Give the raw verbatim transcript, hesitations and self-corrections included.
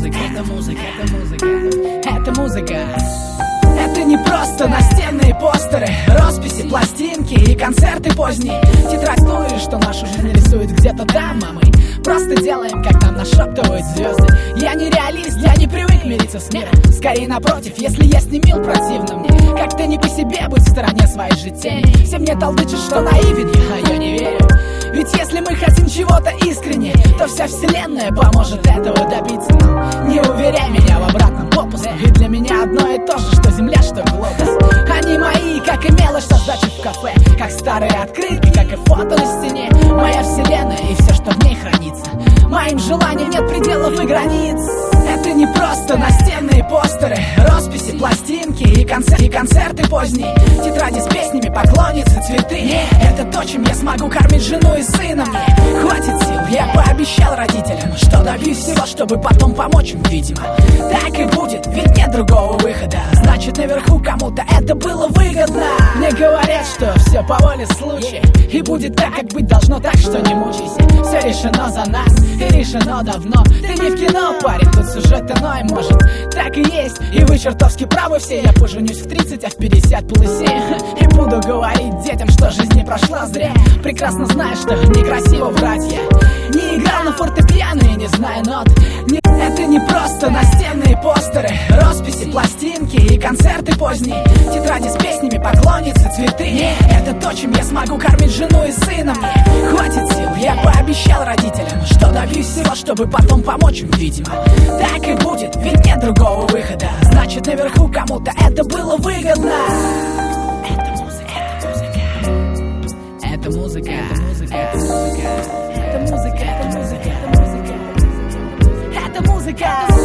музыка, это музыка, это музыка, это музыка. Это не просто настенные постеры, росписи, пластинки и концерты поздние. Тетрадь ту, что нашу жизнь рисует где-то там, а мы просто делаем, как нам нашептывают звезды. Я не реалист, я не привык мириться с миром. Скорее напротив, если я с ним мил, противно мне. Как-то не по себе быть в стороне своей же тени. Все мне толдычат, что наивен я, а я не верю. Ведь если мы хотим чего-то искренне, то вся вселенная поможет этого добиться нам. Не уверяй меня в обратном попуске, ведь для меня одно и то же, что земля, что глобус. Они мои, как и мелочь со сдачи в кафе, как старые открытки, как и фото на стене. Моя вселенная и все, что в ней хранится. Моим желаниям нет пределов и границ. Это не просто настенные постеры, росписи, пластинки и, концер- и концерты поздние. Тетради с песнями, поклонницы, цветы. Нет, это то, чем я смогу кормить жену и сына. Мне хватит сил, я пообещал родителям, что добьюсь всего, чтобы потом помочь им, видимо. Так и будет, ведь нет другого выхода. Значит, наверху кому-то это было выгодно. Мне говорят, что все по воле случая, и будет так, как быть должно, так что не мучайся. Все решено за нас, и решено давно. Ты не в кино, парень, тут сюжет иной, может. Так и есть, и вы чертовски правы все. Я поженюсь в тридцать, а в пятьдесят полысею. И буду говорить детям, что жизнь не прошла зря. Прекрасно знаю, что некрасиво врать я. Не играл на фортепиано и не знаю нот. Не... Это не просто настенные постеры, росписи, пластинки и концерты поздние. Тетради с песнями, поклонницы, цветы. Нет, это то, чем я смогу кормить жену и сына. Мне хватит сил, я пообещал родителям, что добьюсь всего, чтобы потом помочь им, видимо. Так и будет, ведь нет другого выхода. Значит, наверху кому-то это было выгодно. Это музыка, это музыка, это музыка, это музыка, это музыка, это музыка, это музыка, это музыка, это музыка.